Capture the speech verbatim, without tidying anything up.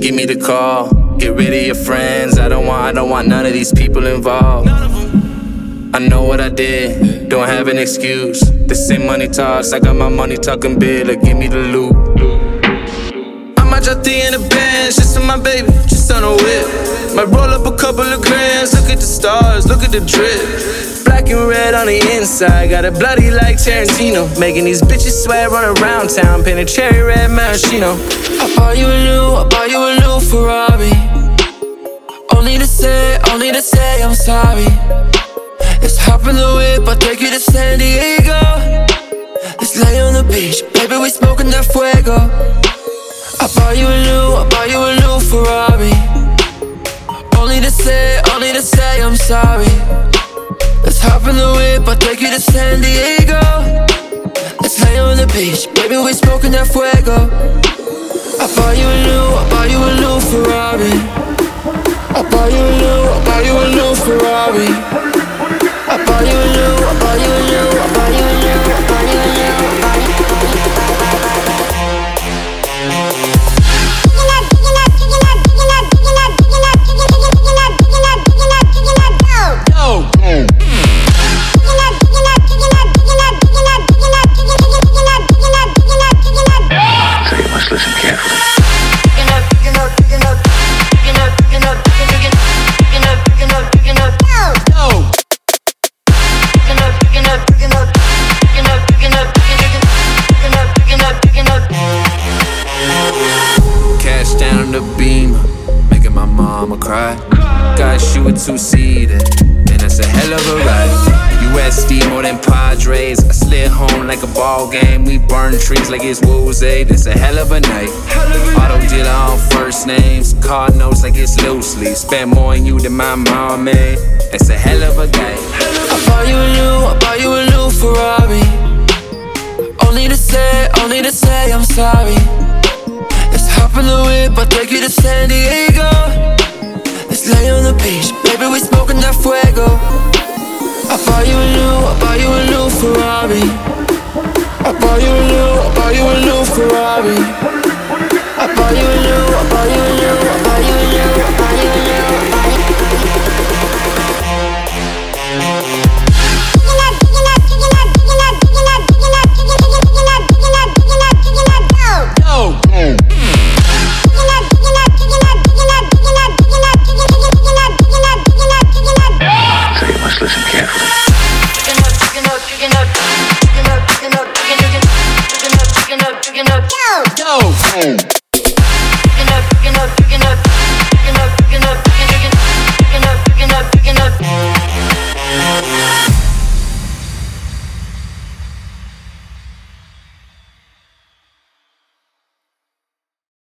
give me the call. Get rid of your friends, I don't want, I don't want none of these people involved. I know what I did, don't have an excuse. The same money talks, I got my money talking big, like give me the loot. I might drop three in the bands, just for my baby, just on a whip. Might roll up a couple of grams, look at the stars, look at the drip. Black and red on the inside, got it bloody like Tarantino. Making these bitches sweat, run around town, painted cherry red maraschino. I bought you a new, I bought you a new Ferrari. Only to say, only to say I'm sorry. Let's hop in the whip, I'll take you to San Diego. Let's lay on the beach, baby, we smoking that fuego. I bought you a new, I bought you a new Ferrari. Only to say, only to say I'm sorry. Let's hop in the whip, I'll take you to San Diego. Let's lay on the beach, baby, we smoking that fuego. I bought you a new, I bought you a new Ferrari. I bought you a new, I bought you a new Ferrari. I bought you a new, I bought you a new, I bought you a new, I bought you a new, I bought you a So you must listen carefully. Cash down on the Beamer, making my mama cry. Got you a two-seater, and that's a hell of a ride. U S D more than Padres, I slid home like a ball game. We burn trees like it's Woolsey, that's a hell of a night. Auto dealer on first names, car notes like it's loosely. Spent more on you than my mom made, that's a hell of a guy. I bought you a new, I bought you a new Ferrari. Only to say, only to say I'm sorry. Let's hop in the whip, I'll take you to San Diego. Let's lay on the beach, baby, we smoking that fuego. I bought you a new, I bought you a new Ferrari. I bought you a new, I bought you a new Ferrari. I bought you a new, I bought you a new, I bought you a new, I bought you a new, I bought you a new. So you must listen carefully. Yo!